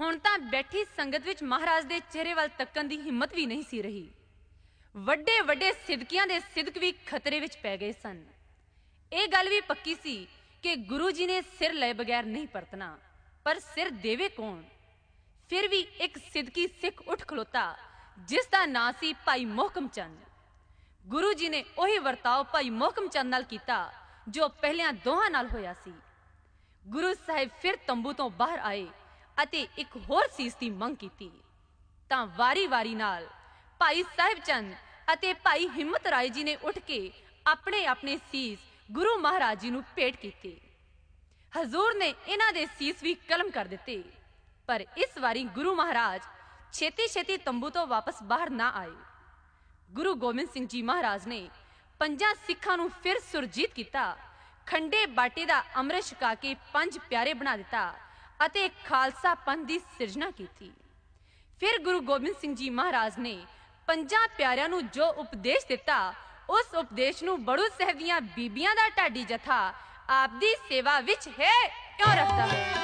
ਹੁਣ ਤਾਂ ਬੈਠੀ ਸੰਗਤ ਵਿੱਚ ਮਹਾਰਾਜ ਦੇ ਚਿਹਰੇ ਵੱਲ ਤੱਕਣ ਦੀ ਹਿੰਮਤ ਵੀ ਨਹੀਂ ਸੀ ਰਹੀ। ਵੱਡੇ ਵੱਡੇ ਸਿਦਕਿਆਂ ਦੇ ਸਿਦਕ ਵੀ ਖਤਰੇ ਵਿੱਚ ਪੈ ਗਏ ਸਨ। ਇਹ ਗੱਲ ਵੀ ਪੱਕੀ ਸੀ ਕਿ ਗੁਰੂ ਜੀ ਨੇ ਸਿਰ ਲਏ ਬਗੈਰ ਨਹੀਂ ਪਰਤਣਾ, ਪਰ ਸਿਰ ਦੇਵੇ ਕੌਣ? ਫਿਰ ਵੀ ਇੱਕ ਸਿਦਕੀ ਸਿੱਖ ਉੱਠ ਖਲੋਤਾ ਜਿਸ ਦਾ ਨਾਂ ਸੀ ਭਾਈ ਮੋਹਕਮ ਚੰਦ। ਗੁਰੂ ਜੀ ਨੇ ਉਹੀ ਵਰਤਾਓ ਭਾਈ ਮੋਹਕਮ ਚੰਦ ਨਾਲ ਕੀਤਾ ਜੋ ਪਹਿਲਿਆਂ ਦੋਹਾਂ ਨਾਲ ਹੋਇਆ ਸੀ। ਗੁਰੂ ਸਾਹਿਬ ਫਿਰ ਤੰਬੂ ਤੋਂ ਬਾਹਰ ਆਏ ਅਤੇ ਇੱਕ ਹੋਰ ਸੀਸ ਦੀ ਮੰਗ ਕੀਤੀ ਤਾਂ ਵਾਰੀ-ਵਾਰੀ ਨਾਲ ਭਾਈ ਸਾਹਿਬ ਚੰਦ ਅਤੇ ਭਾਈ ਹਿੰਮਤ ਰਾਏ ਜੀ ਨੇ ਉੱਠ ਕੇ ਆਪਣੇ ਆਪਣੇ ਸੀਸ ਗੁਰੂ ਮਹਾਰਾਜ ਜੀ ਨੂੰ ਭੇਟ ਕੀਤੇ। ਹਜ਼ੂਰ ਨੇ ਇਹਨਾਂ ਦੇ ਸੀਸ ਵੀ ਕਲਮ ਕਰ ਦਿੱਤੇ, ਪਰ ਇਸ ਵਾਰੀ ਗੁਰੂ ਮਹਾਰਾਜ ਛੇਤੀ-ਛੇਤੀ ਤੰਬੂ ਤੋਂ ਵਾਪਸ ਬਾਹਰ ਨਾ ਆਏ। ਗੁਰੂ ਗੋਬਿੰਦ ਸਿੰਘ ਜੀ ਮਹਾਰਾਜ ਨੇ ਪੰਜਾਂ ਸਿੱਖਾਂ ਨੂੰ ਫਿਰ ਸੁਰਜੀਤ ਕੀਤਾ, ਖੰਡੇ ਬਾਟੇ ਦਾ ਅੰਮ੍ਰਿਤ ਛਕਾ ਕੇ ਪੰਜ ਪਿਆਰੇ ਬਣਾ ਦਿੱਤਾ ਅਤੇ ਖਾਲਸਾ ਪੰਥ ਦੀ ਸਿਰਜਣਾ ਕੀਤੀ। ਫਿਰ ਗੁਰੂ ਗੋਬਿੰਦ ਸਿੰਘ ਜੀ ਮਹਾਰਾਜ ਨੇ ਪੰਜਾਂ ਪਿਆਰਿਆਂ ਨੂੰ ਜੋ ਉਪਦੇਸ਼ ਦਿੱਤਾ, ਉਸ ਉਪਦੇਸ਼ ਨੂੰ ਬੜੂ ਸਾਹਿਬ ਦੀਆਂ ਬੀਬੀਆਂ ਦਾ ਢਾਡੀ ਜਥਾ ਆਪ ਦੀ ਸੇਵਾ ਵਿੱਚ ਹੈ ਕਿਉਂ ਰੱਖਦਾ ਹੈ।